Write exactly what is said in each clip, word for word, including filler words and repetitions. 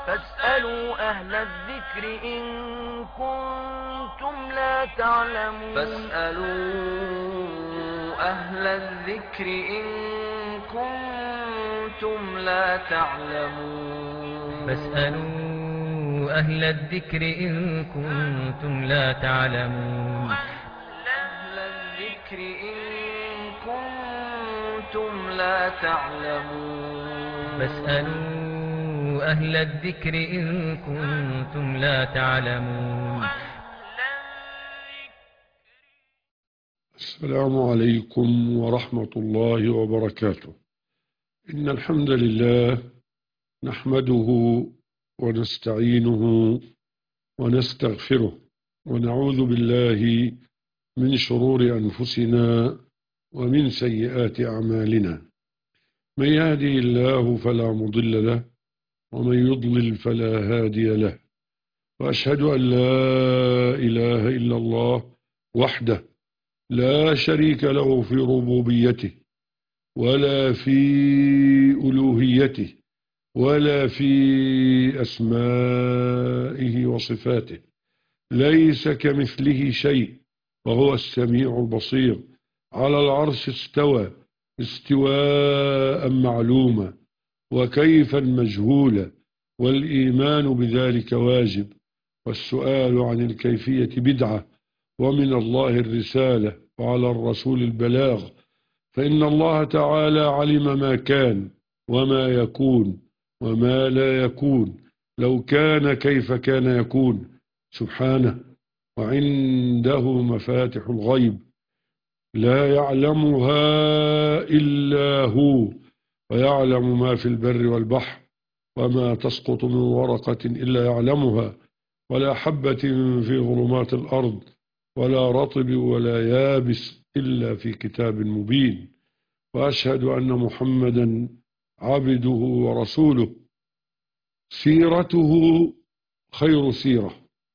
فاسألوا أهل الذكر إن كنتم لا تعلمون فاسألوا أهل الذكر إن كنتم لا تعلمون فاسألوا أهل الذكر إن كنتم لا تعلمون أهل الذكر إن كنتم لا تعلمون فاسألوا أهل الذكر إن كنتم لا تعلمون. السلام عليكم ورحمة الله وبركاته. إن الحمد لله نحمده ونستعينه ونستغفره ونعوذ بالله من شرور أنفسنا ومن سيئات أعمالنا. من يهدي الله فلا مضل له ومن يضلل فلا هادي له، وأشهد أن لا إله إلا الله وحده لا شريك له في ربوبيته ولا في ألوهيته ولا في أسمائه وصفاته، ليس كمثله شيء وهو السميع البصير. على العرش استوى استواء معلوما وكيفا مجهولا، والإيمان بذلك واجب، والسؤال عن الكيفية بدعة، ومن الله الرسالة وعلى الرسول البلاغ، فإن الله تعالى علم ما كان وما يكون وما لا يكون، لو كان كيف كان يكون سبحانه. وعنده مفاتح الغيب لا يعلمها إلا هو، ويعلم ما في البر والبحر، وما تسقط من ورقة إلا يعلمها، ولا حبة في ظلمات الأرض ولا رطب ولا يابس إلا في كتاب مبين. وأشهد أن محمدا عبده ورسوله، سيرته خير سيرة،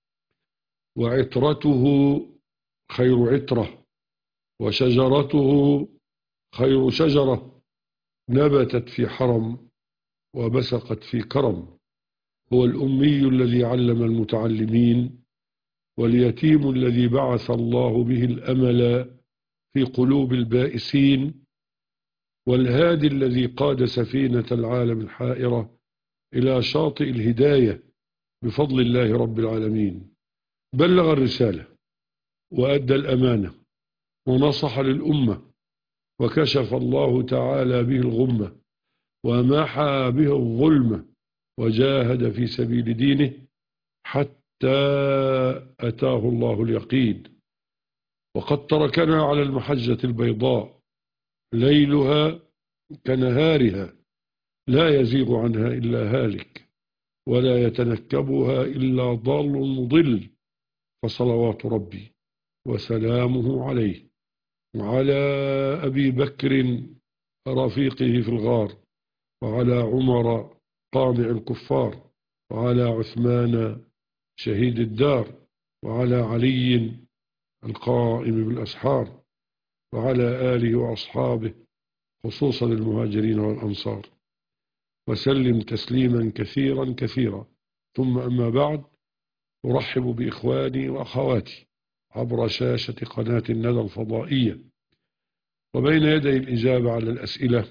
وعترته خير عترة، وشجرته خير شجرة نبتت في حرم وبسقت في كرم. هو الأمي الذي علم المتعلمين، واليتيم الذي بعث الله به الأمل في قلوب البائسين، والهادي الذي قاد سفينة العالم الحائرة إلى شاطئ الهداية بفضل الله رب العالمين. بلغ الرسالة وأدى الأمانة ونصح للأمة، وكشف الله تعالى به الغمة ومحى به الظلمة، وجاهد في سبيل دينه حتى أتاه الله اليقين. وقد تركنا على المحجة البيضاء ليلها كنهارها، لا يزيغ عنها إلا هالك، ولا يتنكبها إلا ضال مضل، فصلوات ربي وسلامه عليه وعلى أبي بكر رفيقه في الغار، وعلى عمر قامع الكفار، وعلى عثمان شهيد الدار، وعلى علي القائم بالأسحار، وعلى آله وأصحابه خصوصا المهاجرين والأنصار، وسلم تسليما كثيرا كثيرا. ثم أما بعد، أرحب بإخواني وأخواتي عبر شاشة قناة الندى الفضائية، وبين يدي الإجابة على الأسئلة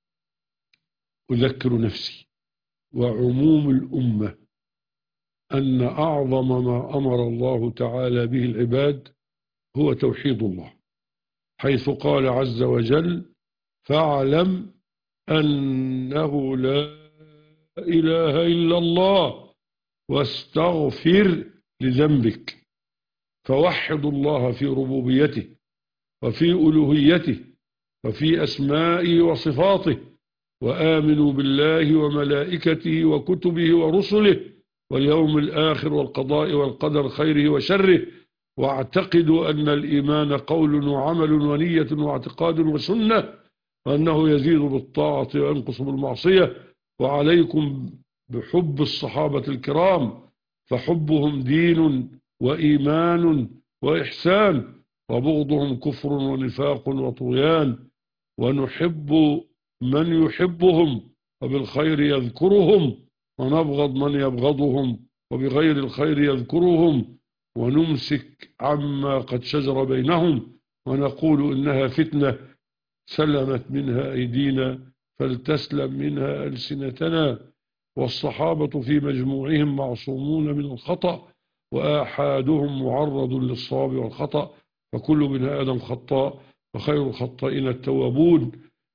أذكر نفسي وعموم الأمة أن أعظم ما أمر الله تعالى به العباد هو توحيد الله، حيث قال عز وجل: فاعلم أنه لا إله إلا الله واستغفر لذنبك. فوحد الله في ربوبيته وفي ألوهيته وفي أسمائه وصفاته، وآمنوا بالله وملائكته وكتبه ورسله واليوم الآخر والقضاء والقدر خيره وشره، واعتقدوا أن الإيمان قول وعمل ونية واعتقاد وسنة، وأنه يزيد بالطاعة وينقص بالمعصية. وعليكم بحب الصحابة الكرام، فحبهم دين وإيمان وإحسان، وبغضهم كفر ونفاق وطغيان. ونحب من يحبهم وبالخير يذكرهم، ونبغض من يبغضهم وبغير الخير يذكرهم، ونمسك عما قد شجر بينهم، ونقول إنها فتنة سلمت منها أيدينا فلتسلم منها ألسنتنا. والصحابة في مجموعهم معصومون من الخطأ، وآحادهم معرض للصواب والخطأ، فكل ابن آدم خطاء وخير الخطائين التوابون.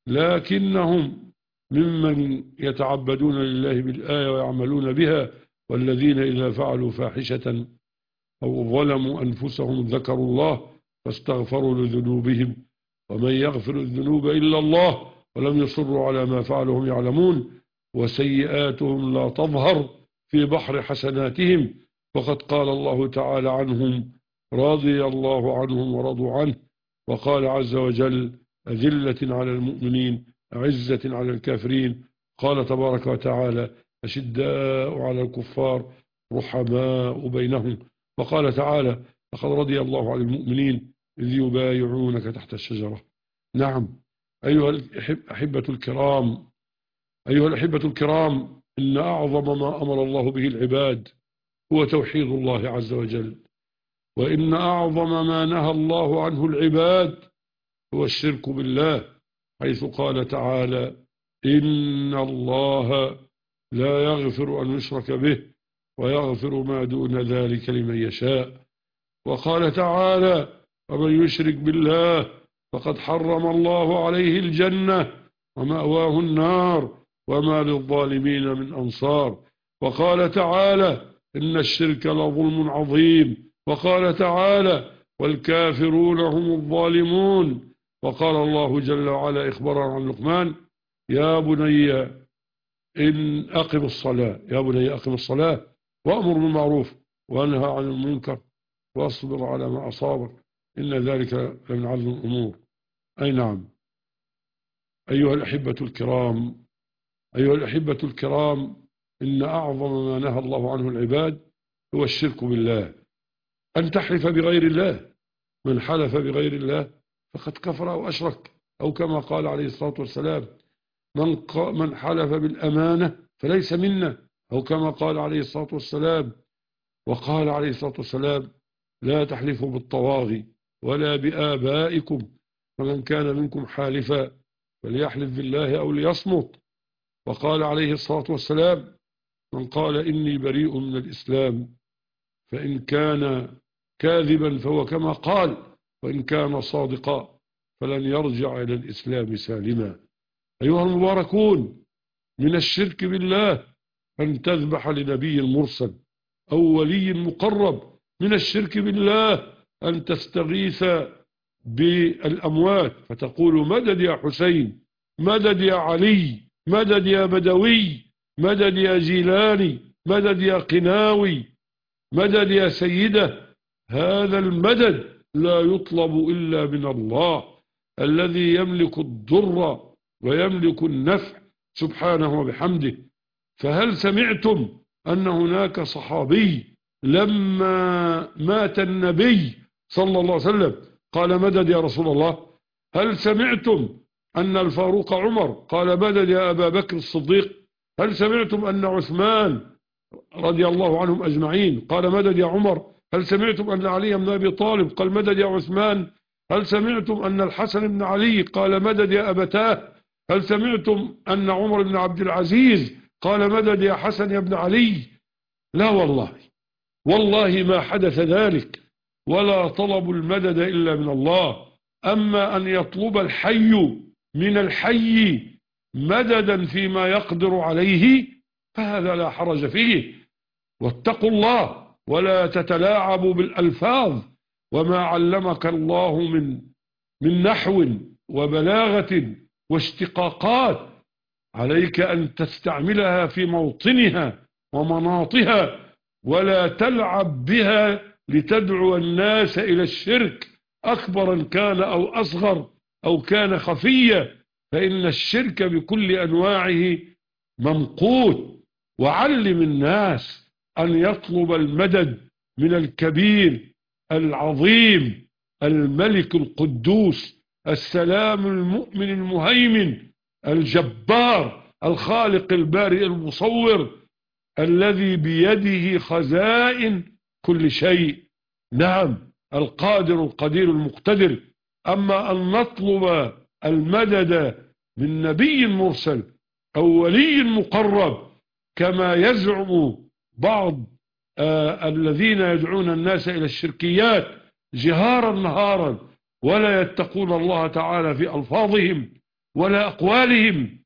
لكنهم ممن يتعبدون لله بالآية ويعملون بها، والذين إذا فعلوا فاحشة أو ظلموا أنفسهم ذكروا الله فاستغفروا لذنوبهم، ومن يغفر الذنوب إلا الله، ولم يصروا على ما فعلوا هم يعلمون، وسيئاتهم لا تظهر في بحر حسناتهم، وقد قال الله تعالى عنهم رضي الله عنهم ورضوا عنه، وقال عز وجل أذلة على المؤمنين عزة على الكافرين. قال تبارك وتعالى أشداء على الكفار رحماء بينهم. وقال تعالى لقد رضي الله عن المؤمنين إذ يبايعونك تحت الشجرة. نعم أيها الأحبة الكرام، أيها الأحبة الكرام، إن أعظم ما أمر الله به العباد هو توحيد الله عز وجل، وإن أعظم ما نهى الله عنه العباد هو الشرك بالله، حيث قال تعالى إن الله لا يغفر أن يشرك به ويغفر ما دون ذلك لمن يشاء. وقال تعالى ومن يشرك بالله فقد حرم الله عليه الجنة ومأواه النار وما للظالمين من أنصار. وقال تعالى إن الشرك لظلم عظيم. وقال تعالى والكافرون هم الظالمون. وقال الله جل وعلا إخبارا عن لقمان يا بني إن أقم الصلاة يا بني أقم الصلاة وأمر بالمعروف وانهى عن المنكر واصبر على ما أصابك إن ذلك لمن عزم الأمور. أي نعم أيها الأحبة الكرام، أيها الأحبة الكرام، إن أعظم ما نهى الله عنه العباد هو الشرك بالله، أن تحلف بغير الله. من حلف بغير الله فقد كفر أو أشرك، أو كما قال عليه الصلاة والسلام من, من حلف بالأمانة فليس منا، أو كما قال عليه الصلاة والسلام. وقال عليه الصلاة والسلام لا تحلفوا بالطواغي ولا بآبائكم، فمن كان منكم حالفا فليحلف بالله أو ليصمت. وقال عليه الصلاة والسلام من قال إني بريء من الإسلام فإن كان كاذبا فهو كما قال، وإن كان صادقا فلن يرجع إلى الإسلام سالما. أيها المباركون، من الشرك بالله أن تذبح لنبي مرسل أو ولي مقرب، من الشرك بالله أن تستغيث بالأموات فتقول مدد يا حسين، مدد يا علي، مدد يا بدوي، مدد يا جيلاني، مدد يا قناوي، مدد يا سيدة. هذا المدد لا يطلب إلا من الله الذي يملك الضر ويملك النفع سبحانه وبحمده. فهل سمعتم أن هناك صحابي لما مات النبي صلى الله عليه وسلم قال مدد يا رسول الله؟ هل سمعتم أن الفاروق عمر قال مدد يا أبا بكر الصديق؟ هل سمعتم أن عثمان رضي الله عنهم أجمعين قال مدد يا عمر؟ هل سمعتم أن علي بن أبي طالب قال مدد يا عثمان؟ هل سمعتم أن الحسن بن علي قال مدد يا أبتاه؟ هل سمعتم أن عمر بن عبد العزيز قال مدد يا حسن يا ابن علي؟ لا والله، والله ما حدث ذلك، ولا طلب المدد إلا من الله. أما أن يطلب الحي من الحي مددا فيما يقدر عليه فهذا لا حرج فيه. واتقوا الله ولا تتلاعبوا بالألفاظ، وما علمك الله من من نحو وبلاغة واشتقاقات عليك أن تستعملها في موطنها ومناطها، ولا تلعب بها لتدعو الناس إلى الشرك أكبرا كان أو أصغر أو كان خفيا، فإن الشرك بكل أنواعه ممقوت. وعلم الناس أن يطلب المدد من الكبير العظيم الملك القدوس السلام المؤمن المهيمن الجبار الخالق البارئ المصور الذي بيده خزائن كل شيء. نعم، القادر القدير المقتدر. أما أن نطلب المدد من نبي مرسل أو ولي مقرب كما يزعم بعض آه الذين يدعون الناس إلى الشركيات جهارا نهارا ولا يتقون الله تعالى في ألفاظهم ولا أقوالهم،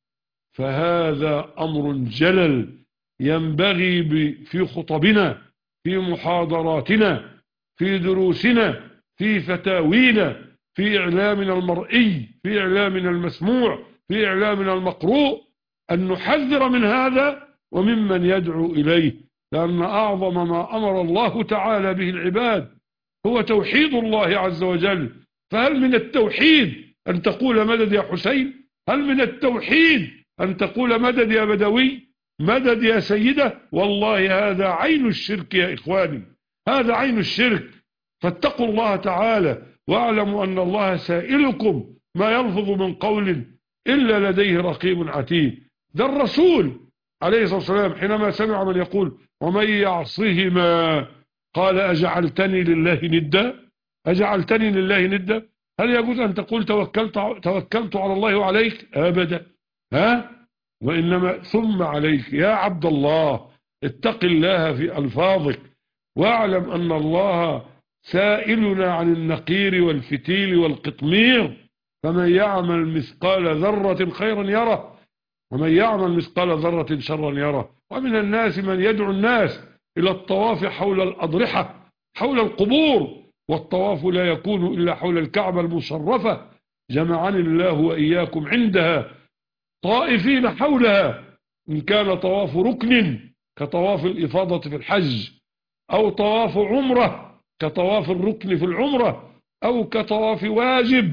فهذا أمر جلل ينبغي في خطبنا، في محاضراتنا، في دروسنا، في فتاوينا، في إعلامنا المرئي، في إعلامنا المسموع، في إعلامنا المقروء، أن نحذر من هذا وممن يدعو إليه، لأن أعظم ما أمر الله تعالى به العباد هو توحيد الله عز وجل. فهل من التوحيد أن تقول مدد يا حسين؟ هل من التوحيد أن تقول مدد يا بدوي؟ مدد يا سيدة؟ والله هذا عين الشرك يا إخواني، هذا عين الشرك. فاتقوا الله تعالى واعلموا أن الله سائلكم ما يلفظ من قول إلا لديه رقيب عتيد. ده الرسول عليه الصلاة والسلام حينما سمع من يقول ومن يعصهما قال أجعلتني لله ندا، أجعلتني لله ندا. هل يجوز أن تقول توكلت, توكلت على الله وعليك؟ أبدا. ها؟ وإنما ثم عليك يا عبد الله. اتق الله في ألفاظك واعلم أن الله سائلنا عن النقير والفتيل والقطمير، فمن يعمل مثقال ذرة خيرا يره ومن يعمل مثقال ذرة شرا يره. ومن الناس من يدعو الناس إلى الطواف حول الأضرحة، حول القبور، والطواف لا يكون إلا حول الكعبة المشرفة، جمعني الله وإياكم عندها طائفين حولها، إن كان طواف ركن كطواف الإفاضة في الحج، أو طواف عمرة كطواف الركن في العمرة، أو كطواف واجب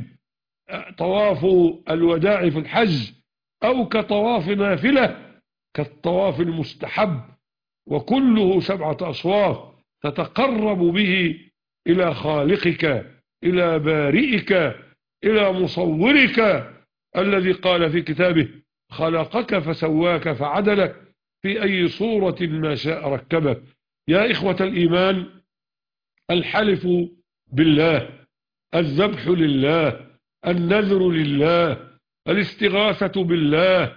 طواف الوداع في الحج، أو كطواف نافلة كالطواف المستحب، وكله سبعة أصواف تتقرب به إلى خالقك، إلى بارئك، إلى مصورك الذي قال في كتابه خلقك فسواك فعدلك في أي صورة ما شاء ركبك. يا إخوة الإيمان، الحلف بالله، الذبح لله، النذر لله، الاستغاثة بالله،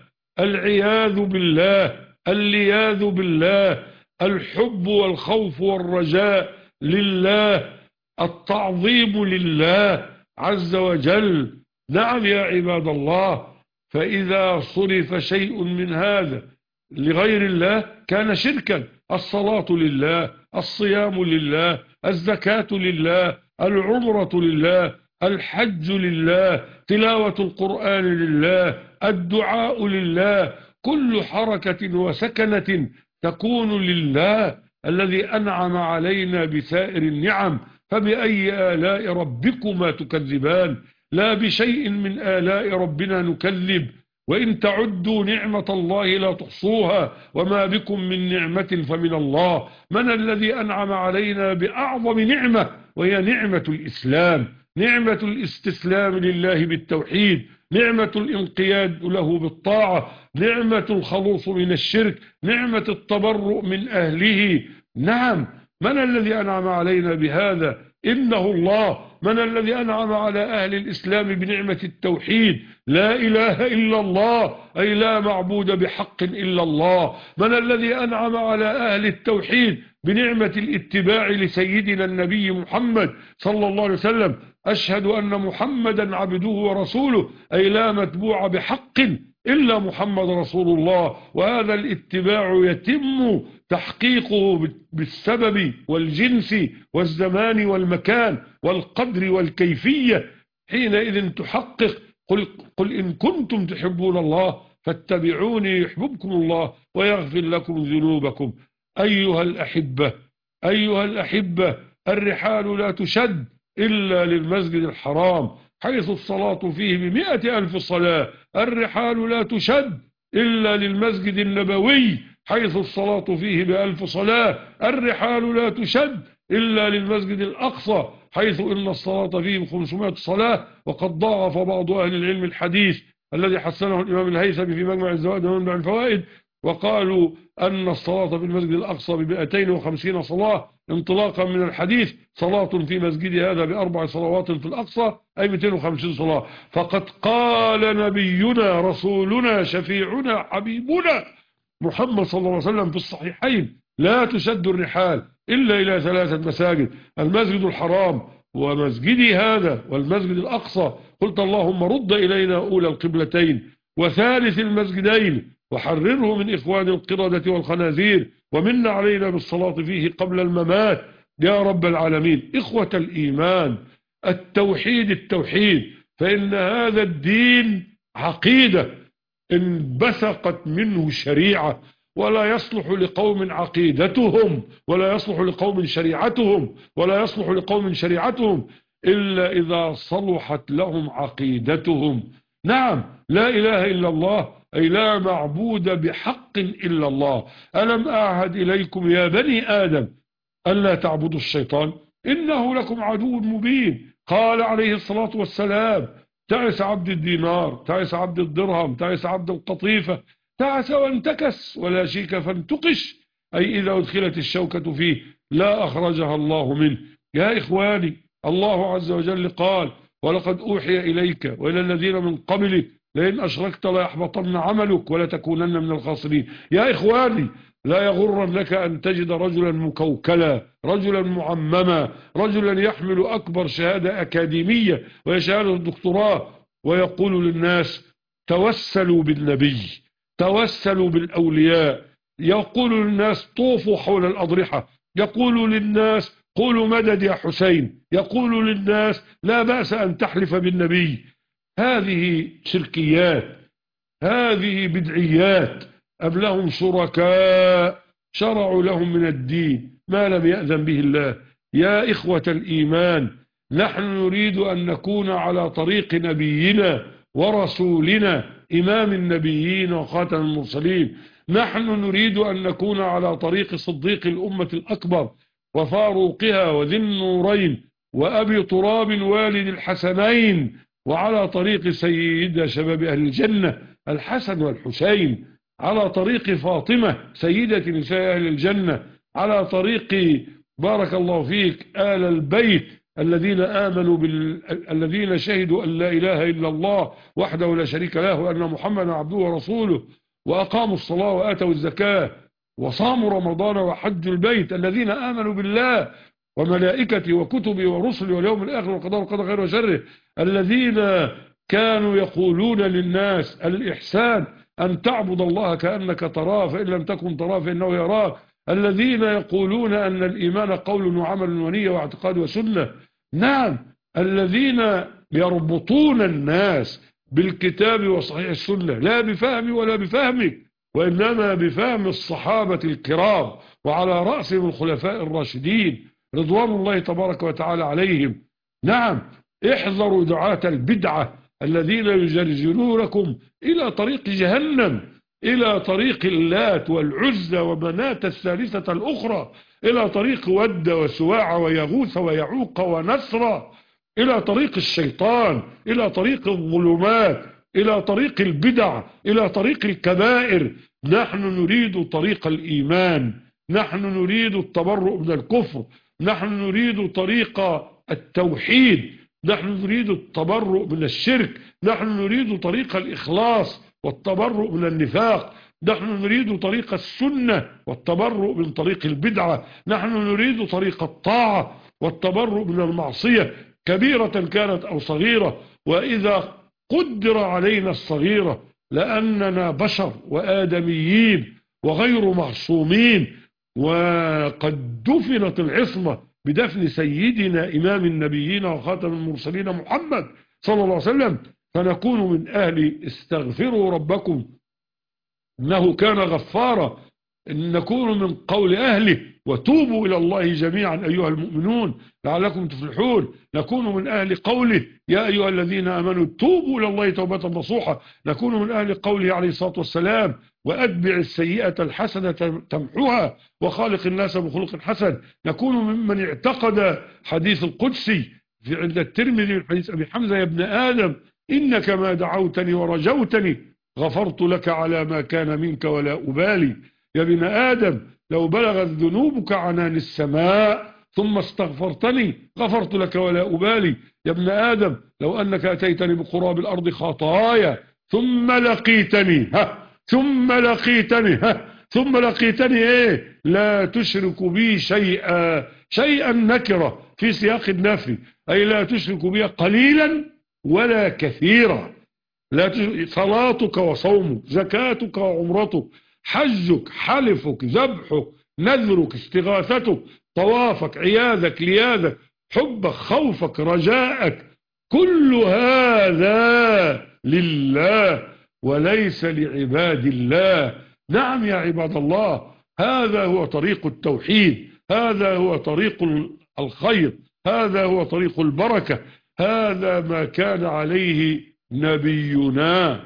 العياذ بالله، اللياذ بالله، الحب والخوف والرجاء لله، التعظيم لله عز وجل. نعم يا عباد الله، فإذا صرف شيء من هذا لغير الله كان شركا. الصلاة لله، الصيام لله، الزكاة لله، العمرة لله، الحج لله، تلاوة القرآن لله، الدعاء لله، كل حركة وسكنة تكون لله الذي أنعم علينا بسائر النعم. فبأي آلاء ربكما تكذبان؟ لا بشيء من آلاء ربنا نكذب، وإن تعدوا نعمة الله لا تحصوها، وما بكم من نعمة فمن الله. من الذي أنعم علينا بأعظم نعمة، وهي نعمة الإسلام، نعمة الاستسلام لله بالتوحيد، نعمة الانقياد له بالطاعة، نعمة الخلوص من الشرك، نعمة التبرؤ من أهله. نعم، من الذي أنعم علينا بهذا؟ إنه الله. من الذي أنعم على أهل الإسلام بنعمة التوحيد؟ لا إله إلا الله، أي لا معبود بحق إلا الله. من الذي أنعم على أهل التوحيد بنعمة الاتباع لسيدنا النبي محمد صلى الله عليه وسلم؟ أشهد أن محمدا عبده ورسوله، أي لا متبوع بحق إلا محمد رسول الله. وهذا الاتباع يتم تحقيقه بالسبب والجنس والزمان والمكان والقدر والكيفية. حينئذ تحقق قل, قل إن كنتم تحبون الله فاتبعوني يحببكم الله ويغفر لكم ذنوبكم. أيها الأحبة، أيها الأحبة، الرحال لا تشد إلا للمسجد الحرام حيث الصلاة فيه بمئة ألف صلاة. الرحال لا تشد إلا للمسجد النبوي حيث الصلاة فيه بألف صلاة. الرحال لا تشد إلا للمسجد الأقصى حيث إن الصلاة فيه بخمسمائة صلاة. وقد ضاعف بعض أهل العلم الحديث الذي حسنه الإمام الهيثمي في مجمع الزوائد ومنبع الفوائد وقالوا أن الصلاة في المسجد الأقصى بمئتين وخمسين صلاة انطلاقا من الحديث صلاة في مسجد هذا بأربع صلوات في الأقصى أي مئتين وخمسين صلاة. فقد قال نبينا رسولنا شفيعنا حبيبنا محمد صلى الله عليه وسلم في الصحيحين: لا تشد الرحال إلا إلى ثلاثة مساجد: المسجد الحرام ومسجدي هذا والمسجد الأقصى. قلت اللهم رد إلينا أولى القبلتين وثالث المسجدين وحرره من إخوان القردة والخنازير ومن علينا بالصلاة فيه قبل الممات يا رب العالمين. إخوة الإيمان، التوحيد التوحيد، فإن هذا الدين عقيدة انبثقت منه شريعة، ولا يصلح لقوم عقيدتهم ولا يصلح لقوم شريعتهم ولا يصلح لقوم شريعتهم إلا إذا صلحت لهم عقيدتهم. نعم، لا إله إلا الله أي لا معبود بحق إلا الله. ألم أعهد إليكم يا بني آدم ألا تعبدوا الشيطان إنه لكم عدو مبين. قال عليه الصلاة والسلام: تعس عبد الدينار، تعس عبد الدرهم، تعس عبد القطيفة، تعس وانتكس ولا شيك فانتقش، أي إذا أدخلت الشوكة فيه لا أخرجها الله منه. يا إخواني، الله عز وجل قال: ولقد أوحي إليك وإلى الذين من قبلك لئن أشركت ليحبطن عملك ولتكونن من الخاسرين. يا إخواني، لا يغرنك أن تجد رجلا مكوكلا، رجلا معمما، رجلا يحمل أكبر شهادة أكاديمية وهي شهادة الدكتوراه ويقول للناس: توسلوا بالنبي، توسلوا بالأولياء، يقول للناس: طوفوا حول الأضرحة، يقول للناس: قولوا مدد يا حسين، يقول للناس: لا بأس أن تحلف بالنبي. هذه شركيات، هذه بدعيات. أم لهم شركاء شرعوا لهم من الدين ما لم يأذن به الله. يا إخوة الإيمان، نحن نريد أن نكون على طريق نبينا ورسولنا إمام النبيين وخاتم المرسلين. نحن نريد أن نكون على طريق صديق الأمة الأكبر وفاروقها وذي النورين وأبي تراب والد الحسنين، وعلى طريق سيد شباب أهل الجنة الحسن والحسين، على طريق فاطمة سيدة نساء أهل الجنة، على طريق بارك الله فيك آل البيت الذين آمنوا بال... الذين شهدوا أن لا إله إلا الله وحده لا شريك له وأن محمدا عبده ورسوله وأقاموا الصلاة وآتوا الزكاة وصاموا رمضان وحجوا البيت، الذين آمنوا بالله وملائكته وكتبه ورسله واليوم الآخر والقضاء والقدر خير وشره، الذين كانوا يقولون للناس: الإحسان أن تعبد الله كأنك تراه فإن لم تكن تراه فإنه يراك، الذين يقولون أن الإيمان قول وعمل ونية واعتقاد وسنة. نعم، الذين يربطون الناس بالكتاب وصحيح السنة، لا بفهم ولا بفهمك، وإنما بفهم الصحابة الكرام وعلى رأسهم الخلفاء الراشدين رضوان الله تبارك وتعالى عليهم. نعم، احذروا دعاة البدعة الذين يجرجرونكم إلى طريق جهنم، إلى طريق اللات والعزى ومناة الثالثة الأخرى، إلى طريق ود وسواع ويغوث ويعوق ونسر، إلى طريق الشيطان، إلى طريق الظلمات، إلى طريق البدع، إلى طريق الكبائر. نحن نريد طريق الإيمان، نحن نريد التبرؤ من الكفر، نحن نريد طريق التوحيد، نحن نريد التبرؤ من الشرك، نحن نريد طريق الإخلاص والتبرؤ من النفاق، نحن نريد طريق السنة والتبرؤ من طريق البدعة، نحن نريد طريق الطاعة والتبرؤ من المعصية كبيرة كانت أو صغيرة. وإذا قدر علينا الصغيرة لأننا بشر وآدميين وغير معصومين، وقد دفنت العصمة بدفن سيدنا إمام النبيين وخاتم المرسلين محمد صلى الله عليه وسلم، فنكون من أهل استغفروا ربكم إنه كان غفارا، إن نكون من قول أهله وتوبوا إلى الله جميعا أيها المؤمنون لعلكم تفلحون، نكون من أهل قوله يا أيها الذين آمنوا توبوا إلى الله توبة نصوحة، نكون من أهل قوله عليه الصلاة والسلام وأتبع السيئة الحسنة تمحوها وخالق الناس بخلق حسن، نكون ممن اعتقد حديث القدسي في عند الترمذي من حديث أبي حمزة: يا ابن آدم إنك ما دعوتني ورجوتني غفرت لك على ما كان منك ولا أبالي. يا ابن آدم لو بلغت ذنوبك عنان السماء ثم استغفرتني غفرت لك ولا أبالي. يا ابن آدم لو أنك أتيتني بقراب الأرض خطايا ثم لقيتني ها ثم لقيتني ها ثم لقيتني ايه لا تشرك بي شيئا. شيئا نكرة في سياق النفي، أي لا تشرك بي قليلا ولا كثيرا. لا تشرك صلاتك وصومك، زكاتك وعمرتك، حجك، حلفك، ذبحك، نذرك، استغاثتك، طوافك، عياذك، لياذك، حبك، خوفك، رجاءك، كل هذا لله وليس لعباد الله. نعم يا عباد الله، هذا هو طريق التوحيد، هذا هو طريق الخير، هذا هو طريق البركة، هذا ما كان عليه نبينا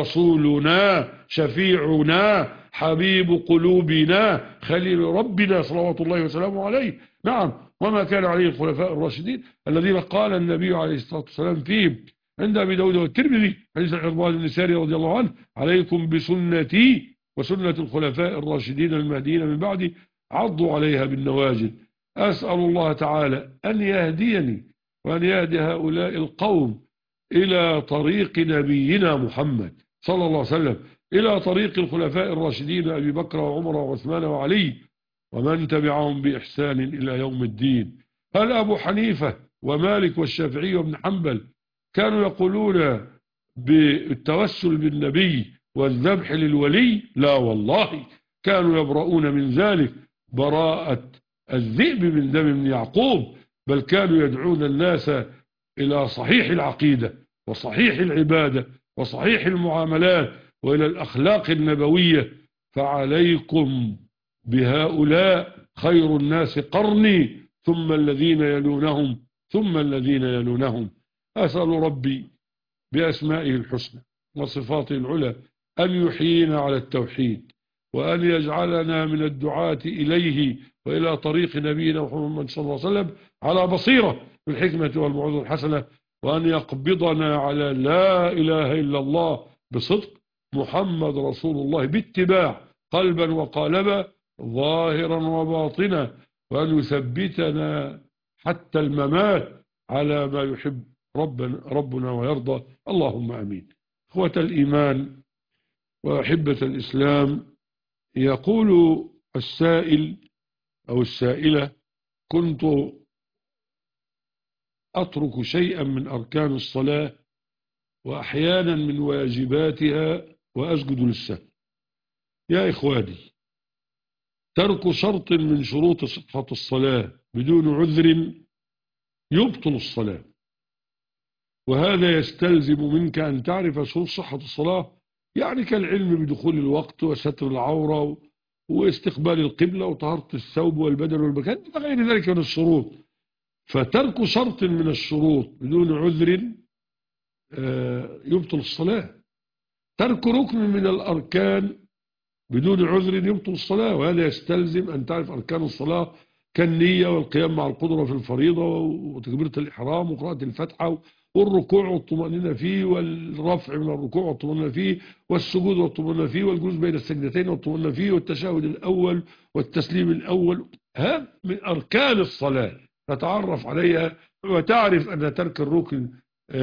رسولنا شفيعنا حبيب قلوبنا خليل ربنا صلوات الله وسلامه عليه. نعم، وما كان عليه الخلفاء الراشدين الذين قال النبي عليه الصلاة والسلام فيهم عند أبي داود والترمذي حديث العرباض بن سارية رضي الله عنه: عليكم بسنتي وسنة الخلفاء الراشدين المهديين من بعدي عضوا عليها بالنواجذ. أسأل الله تعالى أن يهديني وأن يهدي هؤلاء القوم إلى طريق نبينا محمد صلى الله عليه وسلم، إلى طريق الخلفاء الراشدين أبي بكر وعمر وعثمان وعلي ومن تبعهم بإحسان إلى يوم الدين. هل أبو حنيفة ومالك والشافعي وابن حنبل كانوا يقولون بالتوسل بالنبي والذبح للولي؟ لا والله، كانوا يبرؤون من ذلك براءة الذئب من دم ابن يعقوب، بل كانوا يدعون الناس إلى صحيح العقيدة وصحيح العبادة وصحيح المعاملات وإلى الأخلاق النبوية. فعليكم بهؤلاء، خير الناس قرني ثم الذين يلونهم ثم الذين يلونهم. أسأل ربي بأسمائه الحسنى وصفاته العلى أن يحيينا على التوحيد، وأن يجعلنا من الدعاة إليه وإلى طريق نبينا محمد صلى الله عليه وسلم على بصيرة بالحكمة والموعظة الحسنة، وأن يقبضنا على لا إله إلا الله بصدق، محمد رسول الله باتباع، قلبا وقالبا، ظاهرا وباطنا، وأن يثبتنا حتى الممات على ما يحب ربنا, ربنا ويرضى. اللهم أمين. إخوة الإيمان وأحبة الإسلام، يقول السائل أو السائلة: كنت أترك شيئا من أركان الصلاة وأحيانا من واجباتها وأسجد للسهو. يا إخواني، ترك شرط من شروط صحة الصلاة بدون عذر يبطل الصلاة، وهذا يستلزم منك أن تعرف شروط صحة الصلاة، يعني كالعلم بدخول الوقت وستر العورة واستقبال القبلة وطهارة الثوب والبدن والمكان وغير ذلك من الشروط. فترك شرط من الشروط بدون عذر يبطل الصلاة. ترك ركن من الأركان بدون عذر يبطل الصلاة، وهذا يستلزم أن تعرف أركان الصلاة كالنية والقيام مع القدرة في الفريضة وتكبيرة الإحرام وقراءة الفاتحة والركوع والطمأنينة فيه والرفع من الركوع والطمأنينة فيه والسجود والطمأنينة فيه والجلوس بين السجدتين والطمأنينة فيه والتشهد الأول والتسليم الأول. هذا من أركان الصلاة تتعرف عليها وتعرف أن ترك الركن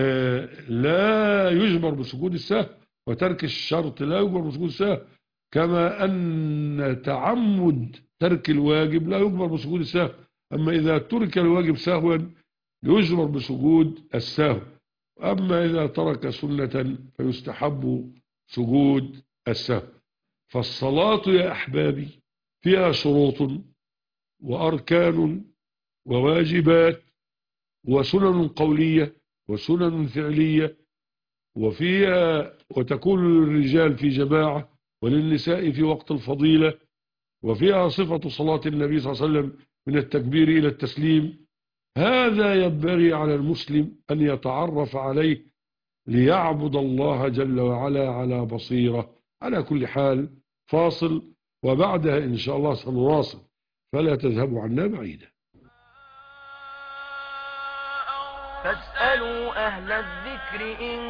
لا يجبر بسجود السهو، وترك الشرط لا يجبر بسجود السهو، كما أن تعمد ترك الواجب لا يجبر بسجود السهو. أما إذا ترك الواجب سهوا يجبر بسجود السهو، أما إذا ترك سنة فيستحب سجود السهو. فالصلاة يا أحبابي فيها شروط وأركان وواجبات وسنن قولية وسنن فعلية، وفيها وتكون للرجال في جماعة وللنساء في وقت الفضيلة، وفيها صفة صلاة النبي صلى الله عليه وسلم من التكبير إلى التسليم. هذا ينبغي على المسلم أن يتعرف عليه ليعبد الله جل وعلا على بصيرة. على كل حال، فاصل وبعدها إن شاء الله سنواصل، فلا تذهبوا عنا بعيدا. فاسألوا أهل الذكر إن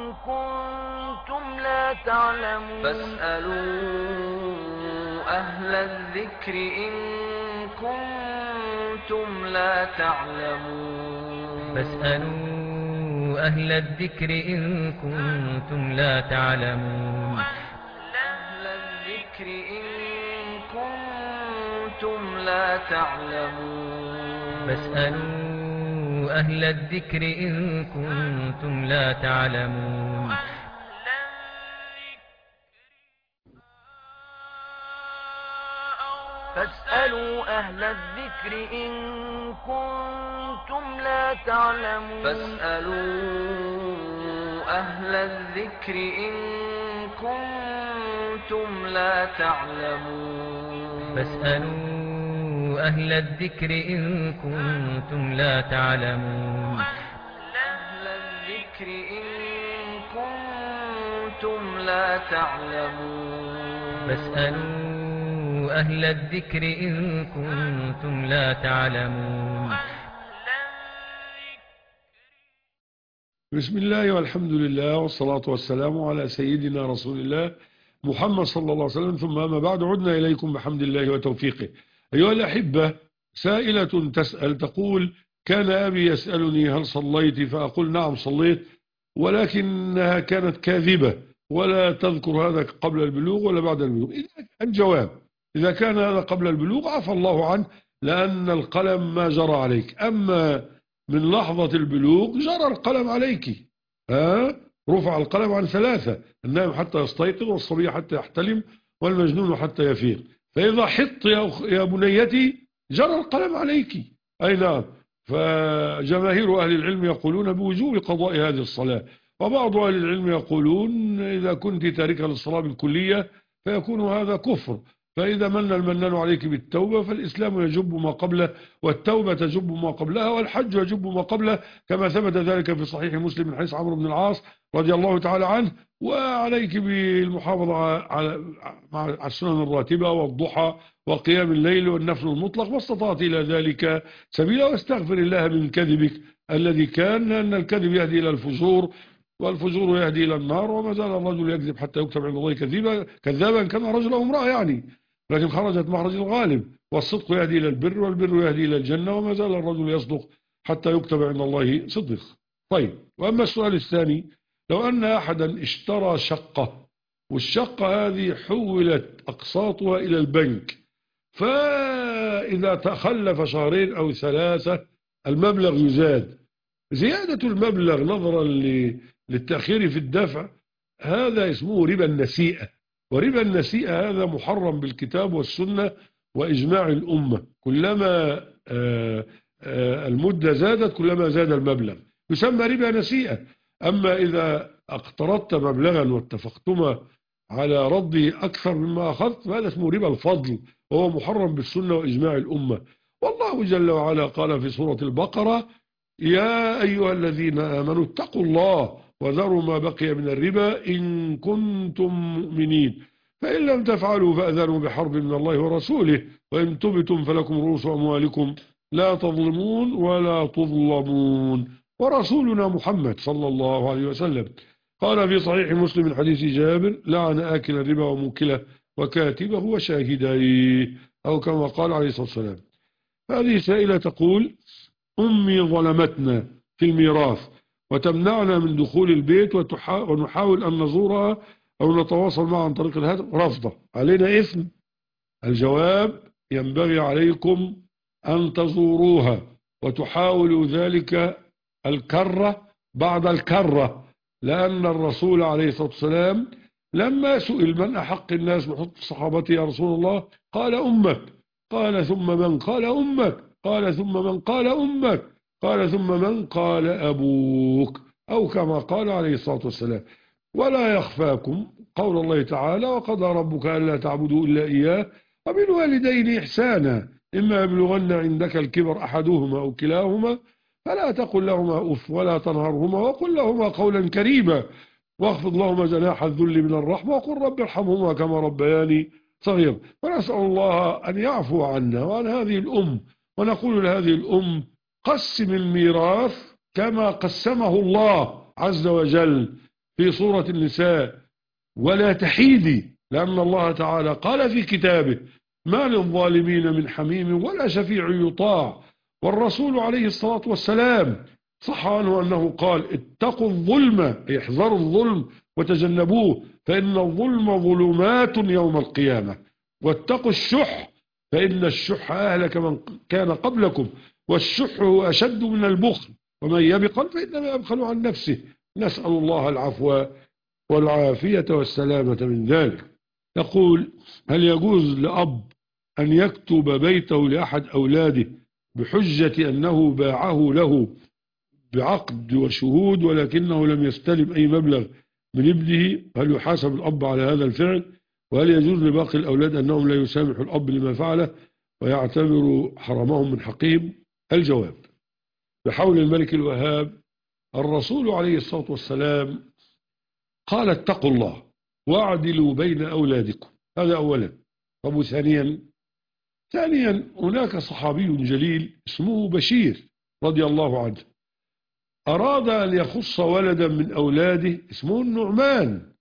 كنتم لا تعلمون فاسألوا أهل الذكر إن كنتم لا تعلمون فاسألوا أهل الذكر إن كنتم لا تعلمون أهل الذكر إن كنتم لا تعلمون فاسألوا أهل الذكر إن كنتم لا تعلمون فاسألوا أهل الذكر إن كنتم لا تعلمون فاسألوا أهل الذكر إن كنتم لا تعلمون فاسألوا أهل الذكر إن كنتم لا تعلمون أهل الذكر إن كنتم لا تعلمون فاسألوا أهل الذكر إن كنتم لا تعلمون بسم الله والحمد لله والصلاة والسلام على سيدنا رسول الله محمد صلى الله عليه وسلم، ثم أما بعد، عدنا إليكم بحمد الله وتوفيقه. أيها الأحبة، سائلة تسأل تقول: كان أبي يسألني هل صليت؟ فأقول نعم صليت، ولكنها كانت كاذبة ولا تذكر هذا قبل البلوغ ولا بعد البلوغ. الجواب: إذا كان هذا قبل البلوغ عفى الله عنه، لأن القلم ما جرى عليك. أما من لحظة البلوغ جرى القلم عليك، ها؟ رفع القلم عن ثلاثة: النائم حتى يستيقظ، والصبي حتى يحتلم، والمجنون حتى يفيق. فإذا حط يا بنيتي جرى القلم عليك. أي نعم. فجماهير أهل العلم يقولون بوجوب قضاء هذه الصلاة، وبعض أهل العلم يقولون إذا كنت تاركة للصلاة بالكلية فيكون هذا كفر. فإذا من المنان عليك بالتوبة فالإسلام يجب ما قبله، والتوبة تجب ما قبلها، والحج يجب ما قبله، كما ثبت ذلك في صحيح مسلم من حديث عمرو بن العاص رضي الله تعالى عنه. وعليك بالمحافظة على السنن الراتبة والضحى وقيام الليل والنفل المطلق، واستطعت إلى ذلك سبيلا، واستغفر الله من كذبك الذي كان، لأن الكذب يهدي إلى الفجور، والفجور يهدي إلى النار. وما زال الرجل يكذب حتى يكتب عند الله كذبا كذابا كان رجل أو امرأة يعني، لكن خرجت مخرج الغالب. والصدق يهدي إلى البر، والبر يهدي إلى الجنة، وما زال الرجل يصدق حتى يكتب عند الله صدق. طيب، وأما السؤال الثاني: لو أن أحدا اشترى شقة، والشقة هذه حولت أقساطها إلى البنك، فإذا تخلف شهرين أو ثلاثة المبلغ يزاد. زيادة المبلغ نظرا للتأخير في الدفع هذا اسمه ربا النسيئة، وربا النسيئة هذا محرم بالكتاب والسنة وإجماع الأمة. كلما المدة زادت كلما زاد المبلغ، يسمى ربا نسيئة. أما إذا اقترضت مبلغا واتفقتما على رده أكثر مما أخذت فهذا اسمه ربا الفضل، وهو محرم بالسنة وإجماع الأمة. والله جل وعلا قال في سورة البقرة: يا أيها الذين آمنوا اتقوا الله وذروا ما بقي من الربا إن كنتم مؤمنين، فإن لم تفعلوا فأذنوا بحرب من الله ورسوله، وإن تبتم فلكم رؤوس أموالكم لا تظلمون ولا تظلمون. ورسولنا محمد صلى الله عليه وسلم قال في صحيح مسلم من حديث جابر: لعن آكل الربا وموكله وكاتبه وشاهديه، أو كما قال عليه الصلاة والسلام. هذه سائلة تقول: أمي ظلمتنا في الميراث وتمنعنا من دخول البيت، ونحاول أن نزورها أو نتواصل معها عن طريق الهاتف، رفضة، علينا إثم؟ الجواب: ينبغي عليكم أن تزوروها وتحاولوا ذلك الكرة بعد الكرة، لأن الرسول عليه الصلاة والسلام لما سئل من أحق الناس بحق صحابته يا رسول الله، قال أمك، قال ثم من؟ قال أمك، قال ثم من؟ قال أمك، قال ثم من؟ قال أبوك، أو كما قال عليه الصلاة والسلام. ولا يخفاكم قول الله تعالى: وقضى ربك ألا تعبدوا إلا إياه وبالوالدين إحسانا إما يبلغن عندك الكبر أحدهما أو كلاهما فلا تقل لهما أف ولا تنهرهما وقل لهما قولا كريما واخفض لهما جناح الذل من الرحمة وقل رب ارحمهما كما ربياني صغير. ونسأل الله أن يعفو عنا وعن هذه الأم، ونقول لهذه الأم: قسم الميراث كما قسمه الله عز وجل في سورة النساء: ولا تحيدي، لأن الله تعالى قال في كتابه: ما للظالمين من حميم ولا شفيع يطاع. والرسول عليه الصلاة والسلام صح عنه أنه قال: اتقوا الظلم، احذروا الظلم وتجنبوه، فإن الظلم ظلمات يوم القيامة. واتقوا الشح، فإن الشح أهلك من كان قبلكم، والشح هو أشد من البخل، ومن يبخل فإنما يبخل عن نفسه. نسأل الله العفو والعافية والسلامة من ذلك. يقول: هل يجوز لأب أن يكتب بيته لأحد أولاده بحجة أنه باعه له بعقد وشهود ولكنه لم يستلم أي مبلغ من ابنه؟ هل يحاسب الأب على هذا الفعل؟ وهل يجوز لباقي الأولاد أنهم لا يسامحوا الأب لما فعله ويعتبروا حرمهم من حقهم؟ الجواب: بحول الملك الوهاب، الرسول عليه الصلاة والسلام قال: اتقوا الله واعدلوا بين أولادكم. هذا أولا. طب ثانيا ثانيا هناك صحابي جليل اسمه بشير رضي الله عنه، أراد أن يخص ولدا من أولاده اسمه النعمان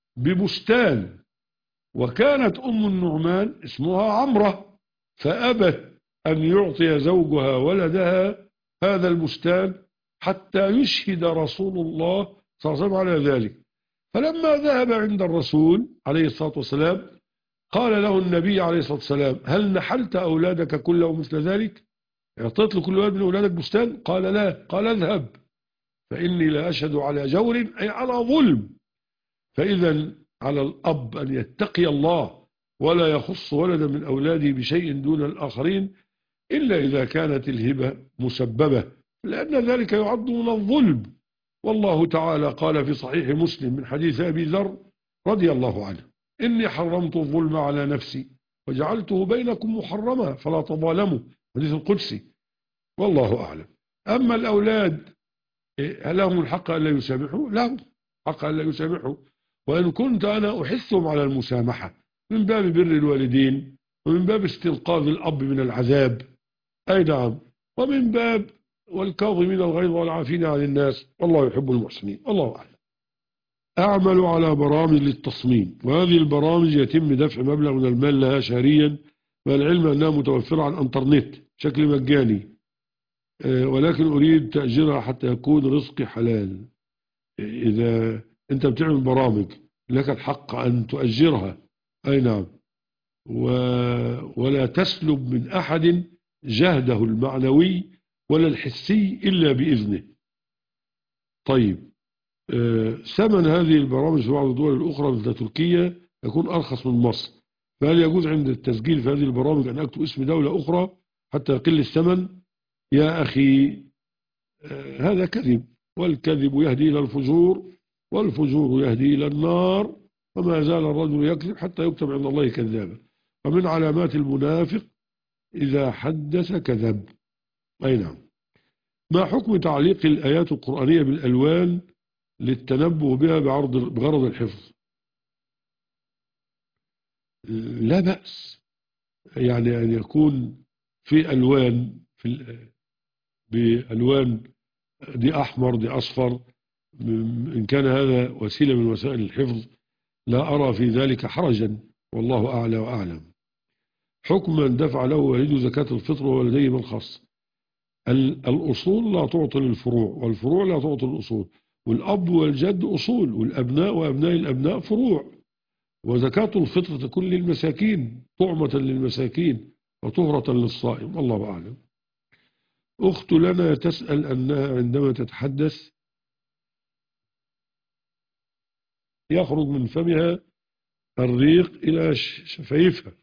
ببستان، وكانت أم النعمان اسمها عمرة، فأبت أن يعطي زوجها ولدها هذا البستان حتى يشهد رسول الله صلى الله عليه وسلم على ذلك. فلما ذهب عند الرسول عليه الصلاة والسلام قال له النبي عليه الصلاة والسلام: هل نحلت أولادك كلهم مثل ذلك؟ اعطيت لكل واحد من أولادك بستان؟ قال: لا. قال: اذهب فإني لا أشهد على جور، أي على ظلم. فإذا على الأب أن يتقي الله ولا يخص ولدا من أولاده بشيء دون الآخرين إلا إذا كانت الهبة مسببة، لأن ذلك يعد من الظلم. والله تعالى قال في صحيح مسلم من حديث أبي ذر رضي الله عنه: إني حرمت الظلم على نفسي وجعلته بينكم محرما فلا تظالموا، حديث القدسي. والله أعلم. أما الأولاد هل لهم الحق أن لا يسامحوا؟ لهم حق أن لا يسامحوا، وإن كنت أنا أحثهم على المسامحة من باب بر الوالدين، ومن باب استنقاذ الأب من العذاب، أي نعم، ومن باب والكاظمين الغيظ والعافين عن الناس، والله يحب المحسنين. الله أعلم. أعمل على برامج للتصميم، وهذه البرامج يتم دفع مبلغ من المال لها شهريا، والعلم أنها متوفرة على الانترنت بشكل مجاني، ولكن أريد تأجيرها حتى يكون رزقي حلال. إذا أنت بتعمل برامج لك الحق أن تؤجرها، أي نعم، ولا تسلب من أحد جهده المعنوي ولا الحسي إلا بإذنه. طيب، ثمن هذه البرامج في بعض الدول الأخرى مثل تركيا يكون أرخص من مصر، فهل يجوز عند التسجيل في هذه البرامج أن أكتب اسم دولة أخرى حتى يقل الثمن؟ يا أخي، هذا كذب، والكذب يهدي إلى الفجور، والفجور يهدي إلى النار، وما زال الرجل يكذب حتى يكتب عند الله كذابا. ومن علامات المنافق إذا حدث كذب. أي نعم. ما حكم تعليق الآيات القرآنية بالألوان للتنبه بها بعرض بغرض الحفظ؟ لا بأس، يعني أن يكون في ألوان في بألوان، دي أحمر دي أصفر، إن كان هذا وسيلة من وسائل الحفظ لا أرى في ذلك حرجا، والله أعلى وأعلم. حكم من دفع له والده زكاة الفطر وولديه من خاص. الأصول لا تعطي للفروع، والفروع لا تعطي الأصول، والأب والجد أصول، والأبناء وأبناء الأبناء فروع. وزكاة الفطر تكون للمساكين، طعمة للمساكين وطهرة للصائم، الله أعلم. أخت لنا تسأل أنها عندما تتحدث يخرج من فمها الريق إلى شفايفها،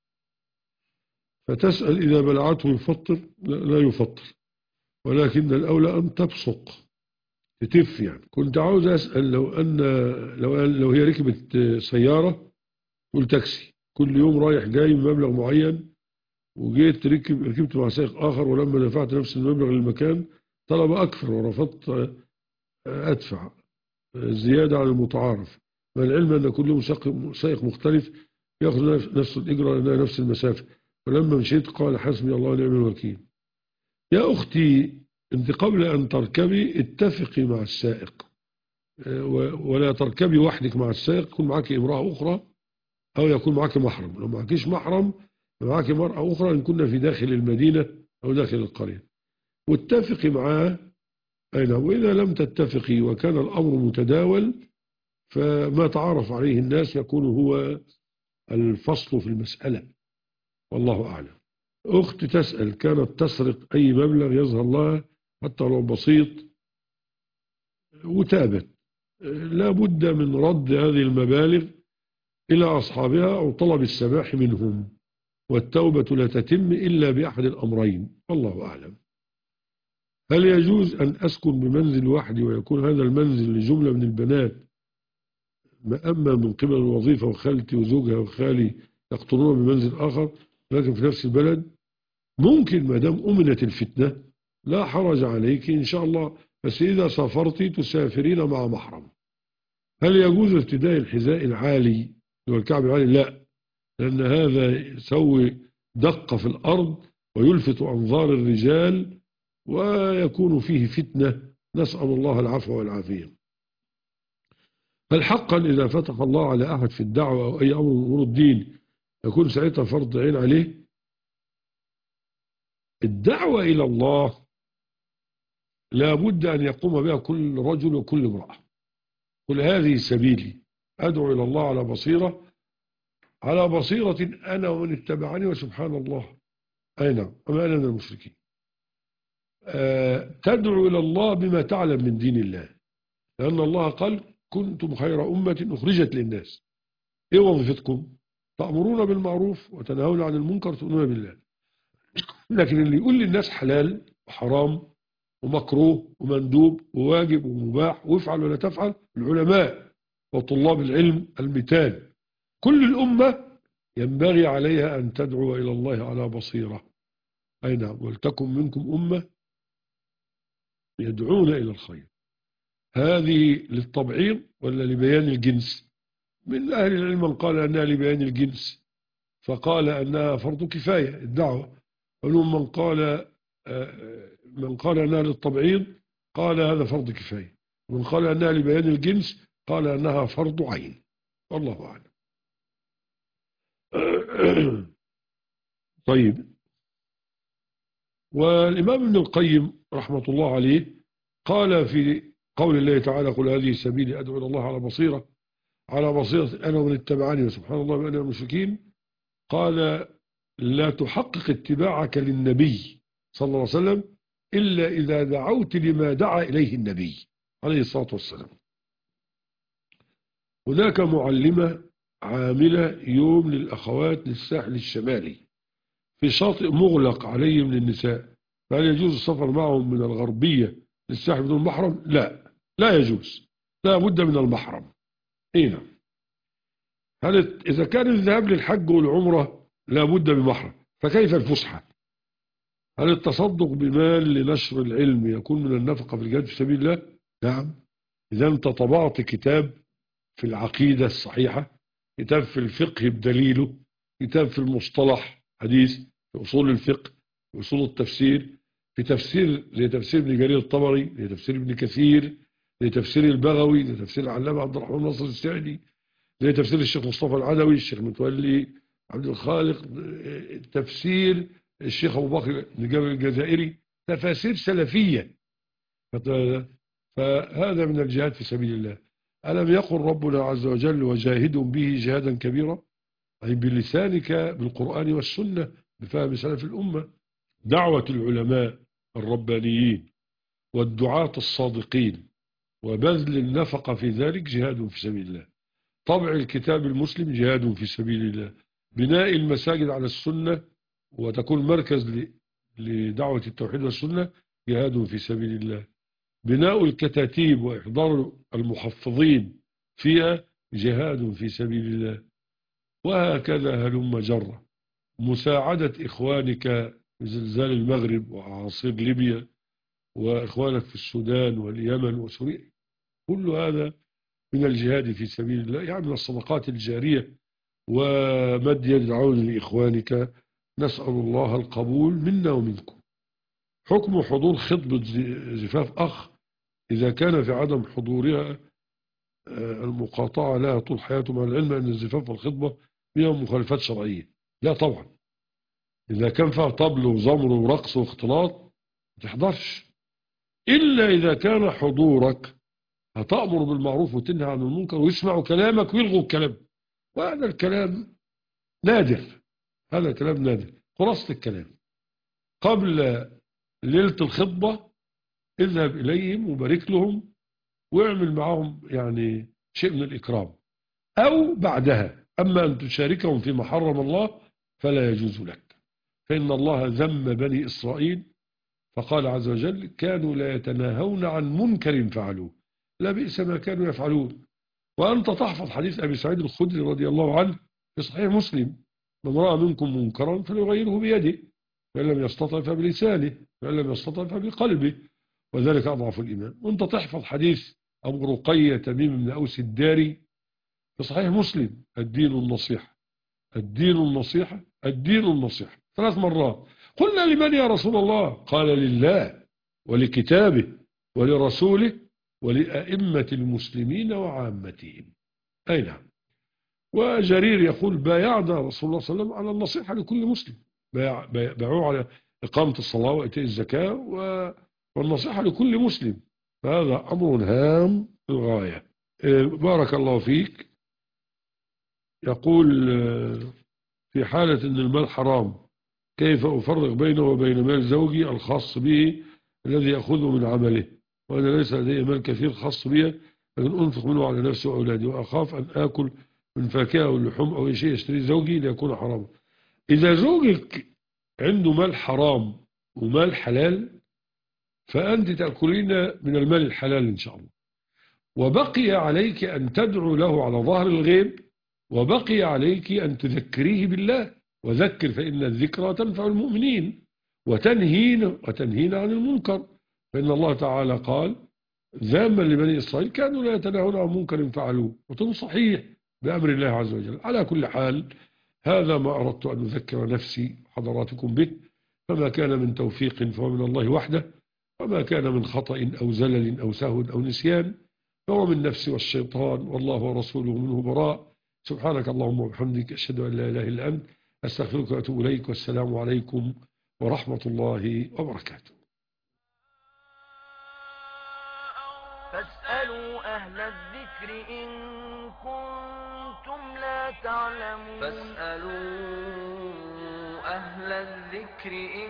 فتسأل إذا بلعته يفطر؟ لا يفطر، ولكن الأولى أن تبصق تتف. يعني كنت عاوز أسأل لو أن لو, لو هي ركبت سيارة والتاكسي كل يوم رايح جاي بمبلغ معين، وجيت ركب ركبت مع سائق آخر، ولما دفعت نفس المبلغ للمكان طلب أكثر ورفضت أدفع زيادة على المتعارف، مع العلم أن كل يوم سائق مختلف يأخذ نفس الإجرة لأنها نفس المسافة. ولما مشيت قال: حسبي الله ونعم الوكيل. يا أختي، أنت قبل أن تركبي اتفقي مع السائق، ولا تركبي وحدك مع السائق، يكون معك امرأة أخرى أو يكون معك محرم. لو معكيش محرم معك مرأة أخرى إن كنا في داخل المدينة أو داخل القرية، واتفقي معاه. أين وإذا لم تتفقي وكان الأمر متداول فما تعرف عليه الناس يكون هو الفصل في المسألة، والله أعلم. أخت تسأل: كانت تسرق أي مبلغ يظهر لها حتى لو بسيط وتابت، لا بد من رد هذه المبالغ إلى أصحابها أو طلب السماح منهم، والتوبة لا تتم إلا بأحد الأمرين، والله أعلم. هل يجوز أن أسكن بمنزل وحدي ويكون هذا المنزل لجملة من البنات أما من قبل الوظيفة وخالتي وزوجها وخالي يقطرون بمنزل آخر لكن في نفس البلد؟ ممكن ما دام أمنت الفتنة لا حرج عليك إن شاء الله، بس إذا سافرت تسافرين مع محرم. هل يجوز ارتداء الحذاء العالي والكعب العالي؟ لا، لأن هذا يسوي دقة في الأرض ويلفت أنظار الرجال ويكون فيه فتنة، نسأل الله العفو والعافية. هل حقا إذا فتح الله على أحد في الدعوة أو أي أمر من أمور الدين يكون ساعتها فرض عين عليه؟ الدعوة إلى الله لا بد أن يقوم بها كل رجل وكل امرأة. قل هذه سبيلي أدعو إلى الله على بصيرة، على بصيرة أنا ومن اتبعني وسبحان الله. أي نعم، أما أنا من المشركين. أه تدعو إلى الله بما تعلم من دين الله، لأن الله قال كنتم خير أمة أخرجت للناس. إيه وظيفتكم؟ تأمرون بالمعروف وتنهون عن المنكر تؤمنون بالله. لكن اللي يقول للناس حلال وحرام ومكروه ومندوب وواجب ومباح وافعل ولا تفعل العلماء وطلاب العلم المثال. كل الأمة ينبغي عليها أن تدعو إلى الله على بصيرة. أي نعم، ولتكن منكم أمة يدعون إلى الخير. هذه للتبعيض ولا لبيان الجنس؟ من أهل العلم من قال أنها لبيان الجنس فقال أنها فرض كفاية الدعوة، ومنهم من قال من قال أنها للتبعيض قال هذا فرض كفاية، ومن قال أنها لبيان الجنس قال أنها فرض عين، والله أعلم. طيب، والإمام ابن القيم رحمة الله عليه قال في قول الله تعالى قل هذه سبيلي أدعو إلى الله على بصيرة، على بصيرة أنا ومن اتبعني وسبحان الله وأنا من المشركين، قال لا تحقق اتباعك للنبي صلى الله عليه وسلم إلا إذا دعوت لما دعا إليه النبي عليه الصلاة والسلام. هناك معلمة عاملة يوم للأخوات للساحل الشمالي في شاطئ مغلق عليه من النساء، فهل يجوز السفر معهم من الغربية للساحل بدون محرم؟ لا، لا يجوز، لا بد من المحرم. إيه؟ هل إذا كان الذهاب للحج والعمرة لا بد بمحرم، فكيف الفسحة؟ هل التصدق بمال لنشر العلم يكون من النفقة في الجهاد في سبيل الله؟ نعم. إذا أنت طبعت كتاب في العقيدة الصحيحة، كتاب في الفقه بدليله، كتاب في المصطلح حديث، في أصول الفقه، في أصول التفسير، في تفسير لتفسير ابن جرير الطبري، لتفسير ابن كثير، لتفسير البغوي، لتفسير العلامة عبد الرحمن ناصر السعدي، لتفسير الشيخ مصطفى العدوي، الشيخ متولي عبد الخالق، تفسير الشيخ أبو بكر بن جابر الجزائري، تفاسير سلفية. فهذا من الجهاد في سبيل الله. ألم يقل ربنا عز وجل وجاهدهم به جهادا كبيرا، أي بلسانك بالقرآن والسنة بفهم سلف الأمة. دعوة العلماء الربانيين والدعاة الصادقين وبذل النفقة في ذلك جهاد في سبيل الله. طبع الكتاب المسلم جهاد في سبيل الله. بناء المساجد على السنة وتكون مركز لدعوة التوحيد والسنة جهاد في سبيل الله. بناء الكتاتيب وإحضار المحفظين فيها جهاد في سبيل الله. وهكذا هلم جرة. مساعدة إخوانك في زلزال المغرب وأعاصير ليبيا وإخوانك في السودان واليمن وسوريا، كل هذا من الجهاد في سبيل الله، يعني من الصدقات الجارية. ومد يد العون لإخوانك، نسأل الله القبول منا ومنكم. حكم حضور خطبة زفاف أخ إذا كان في عدم حضورها المقاطعة لها طول حياته، مع العلم أن الزفاف والخطبة فيها مخالفات شرعية. لا طبعا، إذا كان فيها طبل وزمر ورقص واختلاط ما تحضرش، إلا إذا كان حضورك هتأمر بالمعروف وتنهى عن المنكر ويسمعوا كلامك ويلغوا الكلام، وهذا الكلام نادر. هذا كلام نادر. خلاصة الكلام، قبل ليلة الخطبة اذهب إليهم وبارك لهم واعمل معهم يعني شيء من الإكرام، أو بعدها. أما أن تشاركهم فيما حرم الله فلا يجوز لك، فإن الله ذم بني إسرائيل فقال عز وجل كانوا لا يتناهون عن منكر فعلوه لبئس ما كانوا يفعلون. وأنت تحفظ حديث أبي سعيد الخدري رضي الله عنه في صحيح مسلم: من رأى منكم منكرا فليغيره بيده، فإن لم يستطع فبلسانه، فإن لم يستطع فبقلبه، وذلك أضعف الإيمان. وأنت تحفظ حديث أبو رقية تميم بن أوس الداري في صحيح مسلم: الدين النصيحة، الدين النصيحة، الدين النصيحة، ثلاث مرات. قلنا لمن يا رسول الله؟ قال لله ولكتابه ولرسوله ولأئمة المسلمين وعامتهم. أي نعم. وجرير يقول بايعنا رسول الله صلى الله عليه وسلم على النصيحة لكل مسلم، بايعوه على إقامة الصلاة وإيتاء الزكاة والنصيحة لكل مسلم، فهذا أمر هام للغاية. بارك الله فيك. يقول في حالة أن المال حرام كيف أفرق بينه وبين مال زوجي الخاص به الذي يأخذه من عمله، وأنا ليس لدي مال كثير خاص بي لكن أنفق منه على نفسي وأولادي، وأخاف أن آكل من فاكهة أو اللحوم أو شيء يشتري زوجي ليكون حراما. إذا زوجك عنده مال حرام ومال حلال فأنت تأكلين من المال الحلال إن شاء الله، وبقي عليك أن تدعو له على ظهر الغيب، وبقي عليك أن تذكريه بالله، وذكر فإن الذكرى تنفع المؤمنين، وتنهين وتنهين عن المنكر، فإن الله تعالى قال ذاما لبني إسرائيل كانوا لا يتناهون عن منكر فعلوه، وتنصحيه بأمر الله عز وجل. على كل حال هذا ما أردت أن أذكر نفسي حضراتكم به، فما كان من توفيق فهو من الله وحده، وما كان من خطأ أو زلل أو سهو أو نسيان فهو من نفسي والشيطان، والله ورسوله منه براء. سبحانك اللهم وبحمدك أشهد أن لا إله إلا أنت أستغفرك وأتوب إليك، والسلام عليكم ورحمة الله وبركاته. فاسألوا أهل الذكر إن كنتم لا تعلمون فاسألوا أهل الذكر إن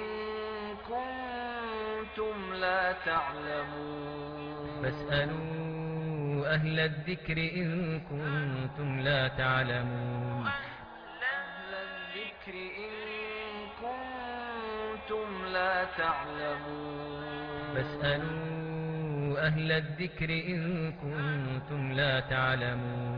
كنتم لا تعلمون فاسألوا أهل الذكر إن كنتم لا تعلمون أهل الذكر إن كنتم لا تعلمون فاسألوا أهل الذكر إن كنتم لا تعلمون